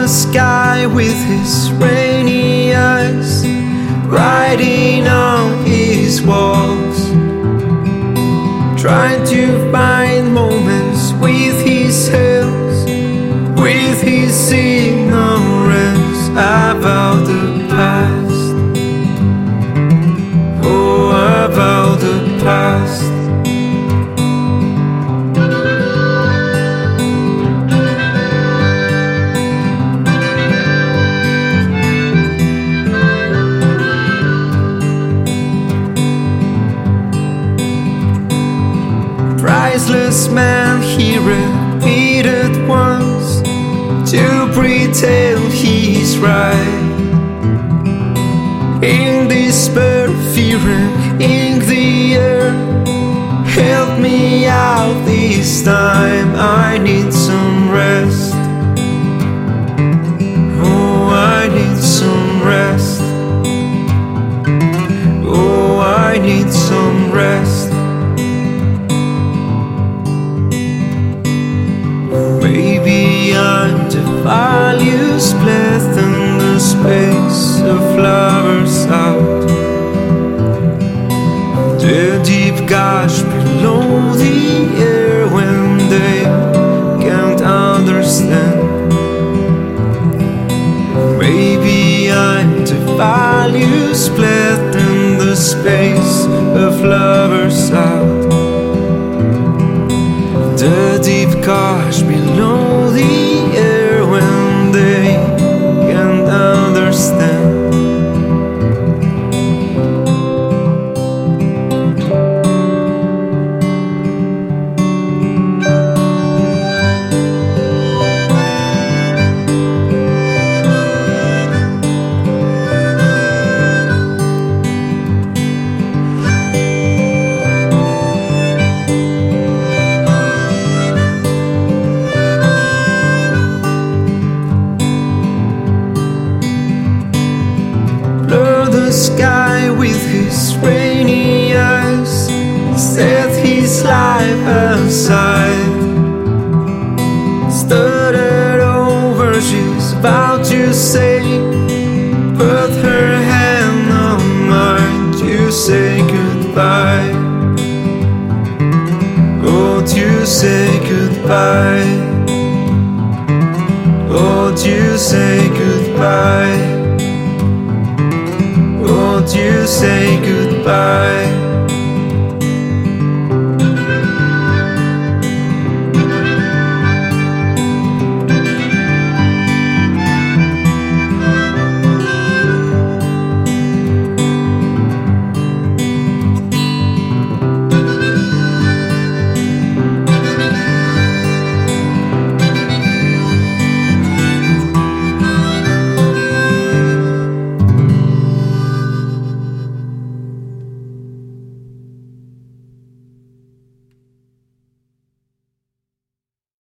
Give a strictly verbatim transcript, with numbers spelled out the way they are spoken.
sky with his rainy eyes, writing on his walls, trying to find moments with his hands, with his ignorance about the past. Oh, about the past. Priceless man, he repeated once to pretend he's right. In despair, fearing in the air, help me out this time, I need some rest. Oh, I need some rest. Oh, I need some rest. Maybe I'm the values left in the space of flowers out, the deep gush below the air when they can't understand. Maybe I'm the values left in the space of flowers out, the deep gush below the air when they can't understand. The sky with his rainy eyes, set his life aside, stuttered over she's about to say, put her hand on mine to say goodbye. Oh, to say goodbye. Oh, to say goodbye. Won't you say goodbye?